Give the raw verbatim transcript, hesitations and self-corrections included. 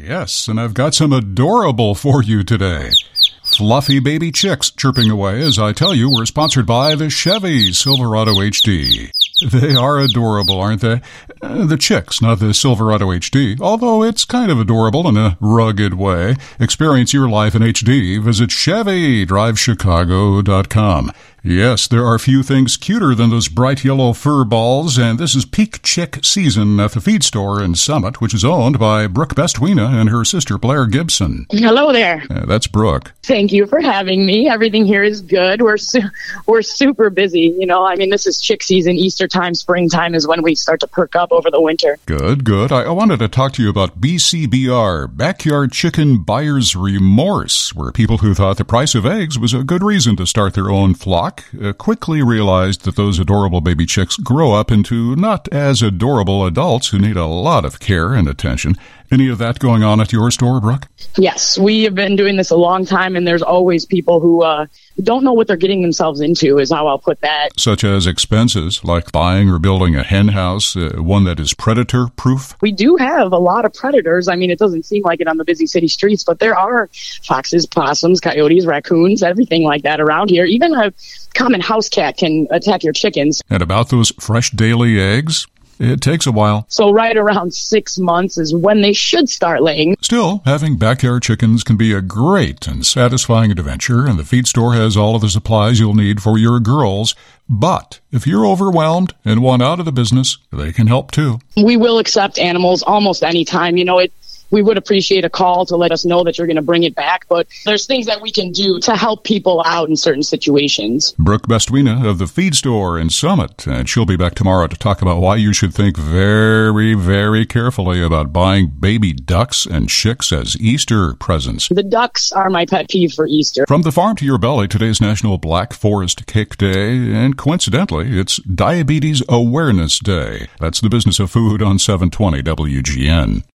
Yes, and I've got some adorable for you today. Fluffy baby chicks chirping away as I tell you we're sponsored by the Chevy Silverado H D. They are adorable, aren't they? Uh, the chicks, not the Silverado H D, although it's kind of adorable in a rugged way. Experience your life in H D. Visit Chevy Drive Chicago dot com. Yes, there are few things cuter than those bright yellow fur balls, and this is peak chick season at the feed store in Summit, which is owned by Brooke Bestwina and her sister Blair Gibson. Hello there. Uh, that's Brooke. Thank you for having me. Everything here is good. We're su- we're super busy. You know, I mean, this is chick season. Easter time, springtime is when we start to perk up over the winter. Good, good. I, I wanted to talk to you about B C B R, Backyard Chicken Buyer's Remorse, where people who thought the price of eggs was a good reason to start their own flock Uh, quickly realized that those adorable baby chicks grow up into not as adorable adults who need a lot of care and attention. Any of that going on at your store, Brooke? Yes, we have been doing this a long time, and there's always people who uh, don't know what they're getting themselves into, is how I'll put that. Such as expenses, like buying or building a hen house, uh, one that is predator-proof? We do have a lot of predators. I mean, it doesn't seem like it on the busy city streets, but there are foxes, possums, coyotes, raccoons, everything like that around here. Even a common house cat can attack your chickens. And about those fresh daily eggs? It takes a while. So right around six months is when they should start laying. Still, having backyard chickens can be a great and satisfying adventure, and the feed store has all of the supplies you'll need for your girls. But if you're overwhelmed and want out of the business, they can help too. We will accept animals almost any time. You know, it. We would appreciate a call to let us know that you're going to bring it back, but there's things that we can do to help people out in certain situations. Brooke Bestwina of the Feed Store in Summit, and she'll be back tomorrow to talk about why you should think very, very carefully about buying baby ducks and chicks as Easter presents. The ducks are my pet peeve for Easter. From the farm to your belly, today's National Black Forest Cake Day, and coincidentally, it's Diabetes Awareness Day. That's the business of food on seven twenty W G N.